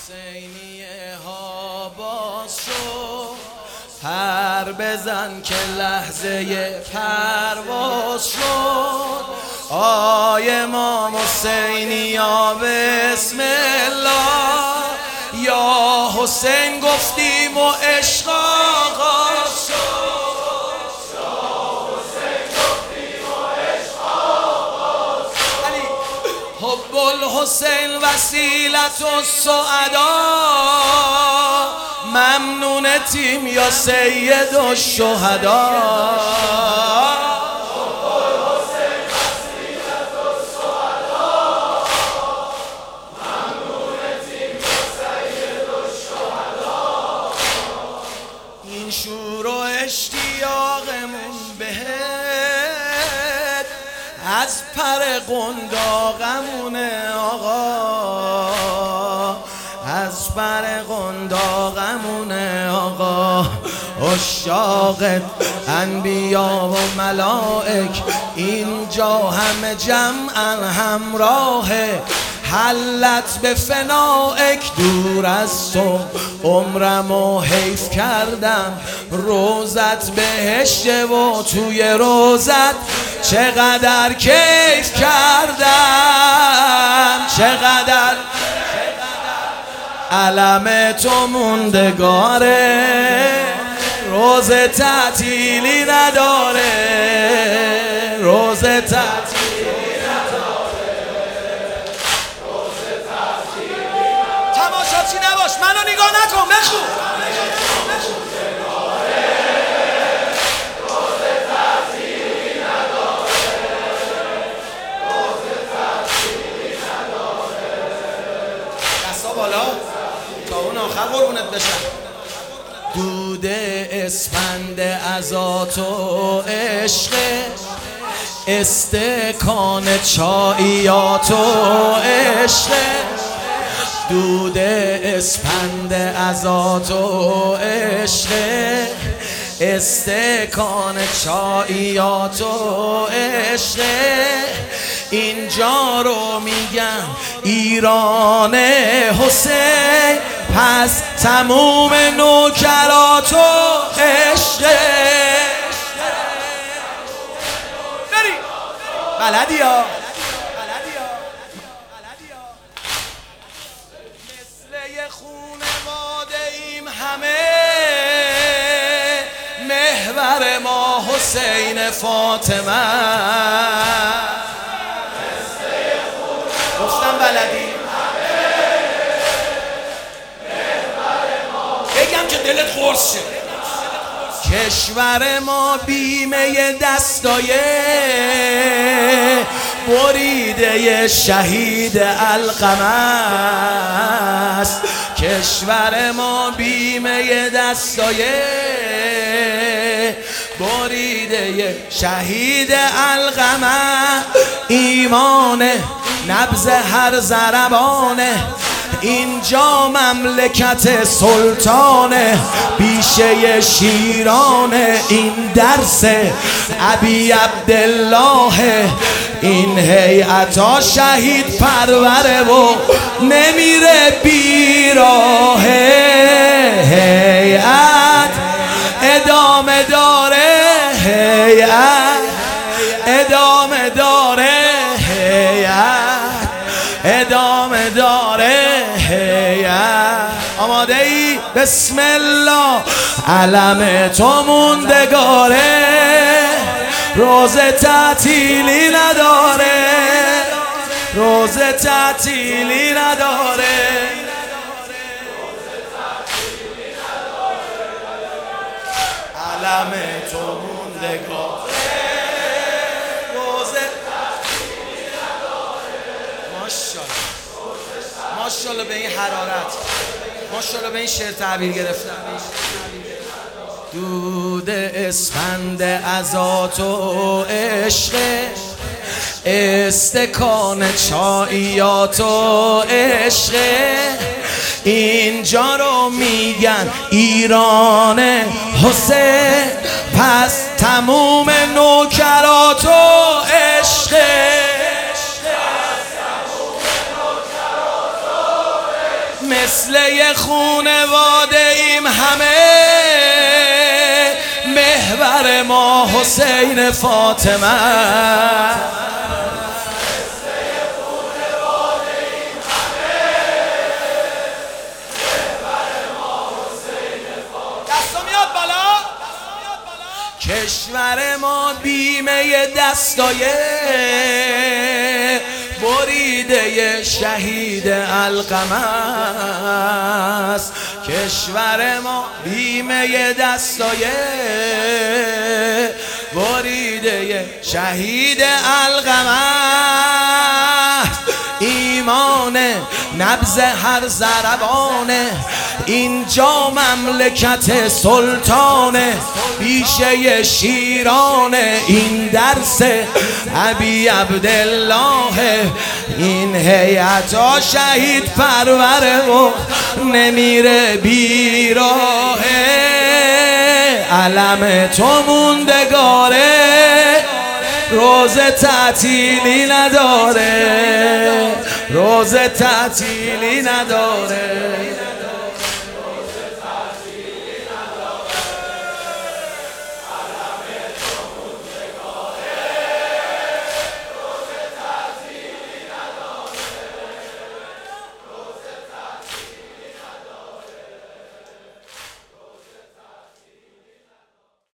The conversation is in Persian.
حسینیه ها باز شد، پر بزن که لحظه پرواز شد. آی امام حسینی یا بسم الله، یا حسین گفتیم و عشق آغاز شد. حب الحسین وسیلت السعدا، ممنونتیم یا سید الشهدا. حب الحسین وسیلت السعدا، ممنونتیم یا سید الشهدا. این شور و اشتیاقمون بهت از پر قنداقمونه آقا، از پر قنداقمونه آقا. عشاقت انبیا و ملائک اینجا همه جمعا همراه، حلت به فنائک. دور از تو عمرمو حیف کردم، روزت بهشت و توی روزت چقدر کیف کردم، چقدر علم تو موندگاره، روز تعطیلی نداره، روز تعطیلی نداره، روز تعطیلی تماشاچی نباش، منو نگاه نکن، بخون. بالا تا اون آخر قربونت بشن. دود اسفند عزات و عشق، استکان چاییات و عشق. دود اسفند عزات و عشق، استکان چاییات و عشق. اینجا رو میگن ایران حسین، پس تموم نوکرات و عشق. بری بلدی ها، مثل یه خونواده ایم همه، محور ما حسین فاطمه. گفتم بلدی بگم که دلت قرص شه. کشور ما بیمه دستای بریده شهید علقمه است. کشور ما بیمه دستای بریده شهید علقمه. ایمان نبض هر ضربانه، اینجا مملکت سلطانه، بیشه شیرانه. این درس ابی عبدالله، این هیئتا شهید پروره و نمیره بیراه. هیئت ادامه داره، هیئت ادامه داره، ادامه داره. هیئت آماده ای؟ بسم الله. علم تو موندگاره، روز تعطیلی نداره، روز تعطیلی نداره. علم تو موندگاره، روز تعطیلی نداره. ماشاءالله، ماشاءالله به این حرارت، ماشاءالله به این شعر تعبیر گرفتن. دود اسفند عزات و عشق، استکان چاییات و عشق. اینجا رو میگن ایران حسین، پس تموم نوکرات و عشق. مثل یه خونواده ایم همه، محور ما حسین فاطمه. کشور ما بیمه دستای بریده شهید علقمه است. کشور ما بیمه دستای بریده شهید علقمه است. ایمان نبض هر ضربانه، اینجا مملکت سلطانه، بیشه شیرانه، این درس ابی عبدالله. این هیئت شهید پروره و نمیره بیراهه، علم تو موندگاره، روز تعطیلی نداره، روز تعطیلی نداره.